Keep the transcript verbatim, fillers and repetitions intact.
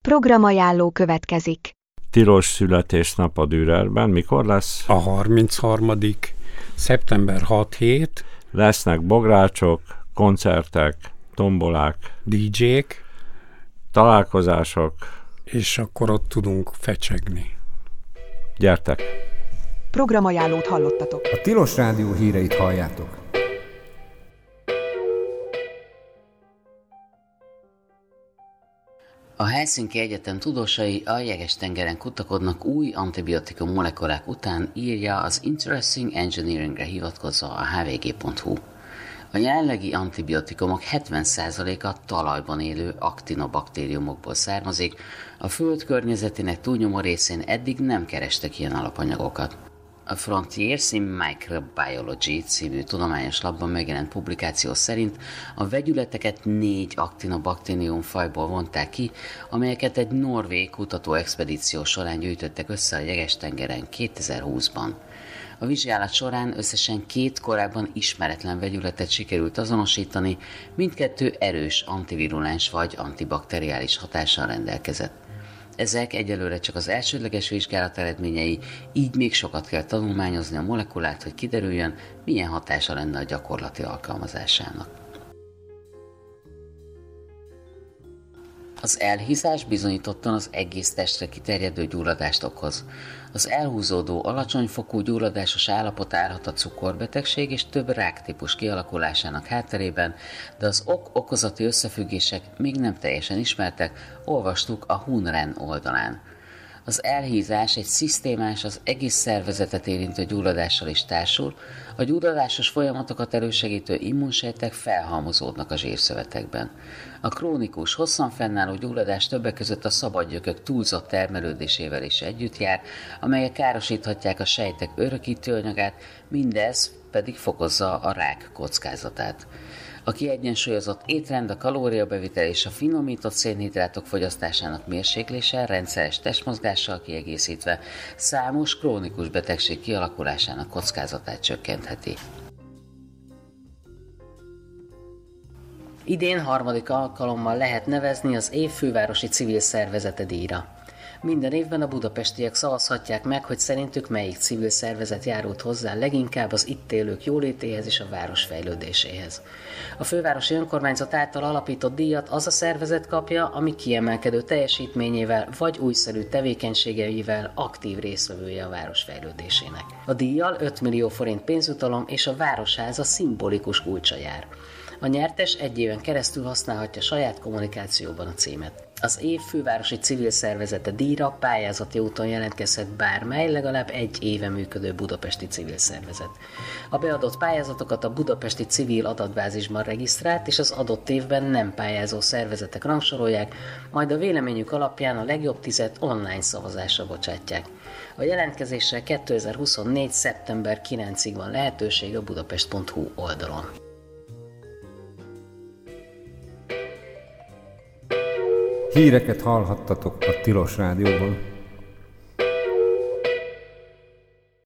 Programajánló következik. Tilos születésnap a Dürerben. Mikor lesz? A harmincharmadik szeptember hat-hét. Lesznek bográcsok, koncertek, tombolák, dé dzsék, találkozások. És akkor ott tudunk fecsegni. Gyertek! Programajánlót hallottatok. A Tilos Rádió híreit halljátok. A Helsinki Egyetem tudósai a Jeges-tengeren kutakodnak új antibiotikum molekulák után, írja az Interesting Engineeringre hivatkozva a há vé gé pont hú. A jelenlegi antibiotikumok hetven százaléka talajban élő aktinobaktériumokból származik, a Föld környezetének túlnyomó részén eddig nem kerestek ilyen alapanyagokat. A Frontiers in Microbiology című tudományos labban megjelent publikáció szerint a vegyületeket négy aktinobaktérium fajból vonták ki, amelyeket egy norvég kutatóexpedíció során gyűjtöttek össze a Jeges-tengeren kétezer-húszban. A vizsgálat során összesen két korábban ismeretlen vegyületet sikerült azonosítani, mindkettő erős antivirulens vagy antibakteriális hatással rendelkezett. Ezek egyelőre csak az elsődleges vizsgálat eredményei, így még sokat kell tanulmányozni a molekulát, hogy kiderüljön, milyen hatása lenne a gyakorlati alkalmazásának. Az elhízás bizonyítottan az egész testre kiterjedő gyulladást okoz. Az elhúzódó, alacsony fokú gyulladásos állapot állhat a cukorbetegség és több ráktípus kialakulásának hátterében, de az ok-okozati összefüggések még nem teljesen ismertek, olvastuk a Hunren oldalán. Az elhízás egy szisztémás, az egész szervezetet érintő gyulladással is társul, a gyulladásos folyamatokat elősegítő immunsejtek felhalmozódnak a zsírszövetekben. A krónikus, hosszan fennálló gyulladás többek között a szabadgyökök túlzott termelődésével is együtt jár, amelyek károsíthatják a sejtek örökítőanyagát, mindez pedig fokozza a rák kockázatát. A kiegyensúlyozott étrend, a kalóriabevitel és a finomított szénhidrátok fogyasztásának mérséklése rendszeres testmozgással kiegészítve számos krónikus betegség kialakulásának kockázatát csökkentheti. Idén harmadik alkalommal lehet nevezni az év fővárosi civil szervezete díjra. Minden évben a budapestiek szavazhatják meg, hogy szerintük melyik civil szervezet járult hozzá leginkább az itt élők jólétéhez és a város fejlődéséhez. A fővárosi önkormányzat által alapított díjat az a szervezet kapja, ami kiemelkedő teljesítményével vagy újszerű tevékenységeivel aktív résztvevője a város fejlődésének. A díjjal öt millió forint pénzjutalom és a Városháza szimbolikus kulcsa jár. A nyertes egy éven keresztül használhatja saját kommunikációban a címet. Az év fővárosi civil szervezete díjra pályázati úton jelentkezhet bármely, legalább egy éve működő budapesti civil szervezet. A beadott pályázatokat a budapesti civil adatbázisban regisztrált és az adott évben nem pályázó szervezetek rangsorolják, majd a véleményük alapján a legjobb tizet online szavazásra bocsátják. A jelentkezésre kétezer-huszonnégy. szeptember kilencedikéig van lehetőség a budapest pont hú oldalon. Híreket hallhattatok a Tilos Rádióban.